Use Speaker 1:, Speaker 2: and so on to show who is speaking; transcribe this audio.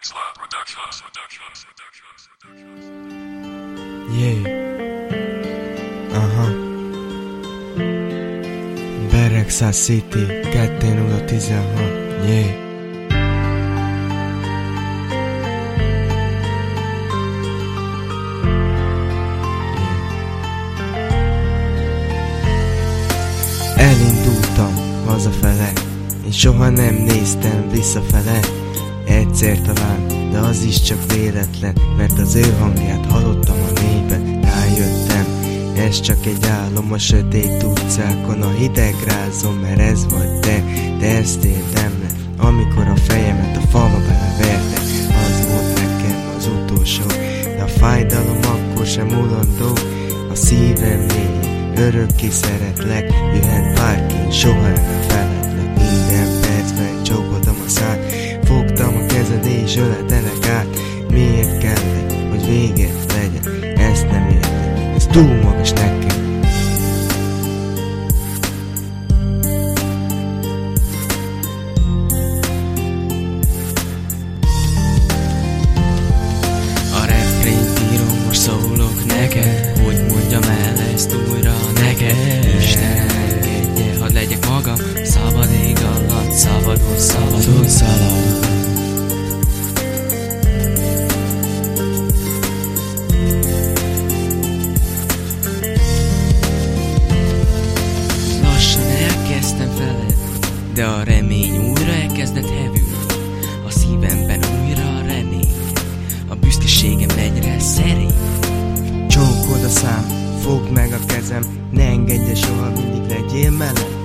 Speaker 1: Yeah. Aha. Beregszás City 2016. Yeah. Elindultam hazafele, én soha nem néztem visszafele. Egyszer talán, de az is csak véletlen, mert az ő hangját hallottam a mélyben. Rájöttem, ez csak egy álom a sötét utcákon, a hideg rázom, mert ez vagy te, de ezt értem le, amikor a fejemet a falba beleverte. Az volt nekem az utolsó, de a fájdalom akkor sem mulandó. A szívem mély, örökké szeretlek, jöhet bárki, soha nem feledlek. Minden percben csókoltam a szád, fogtam a kezed és öletelek át. Miért kellett, hogy véget legyen? Ezt nem értem, ez túl magas nekem.
Speaker 2: A refrént írom, most szólok neked, hogy mondjam el ezt újra neked. Isten engedje, hadd legyek magam, szabad ég alatt, szabadon szalad. Lassan elkezdtem feledni, de a remény újra elkezdett hevülni. A szívemben újra a remény, a büszkeségem egyre szerény.
Speaker 1: Csókold a szám, fogd meg a kezem, ne engedje soha, mindig legyél meleg.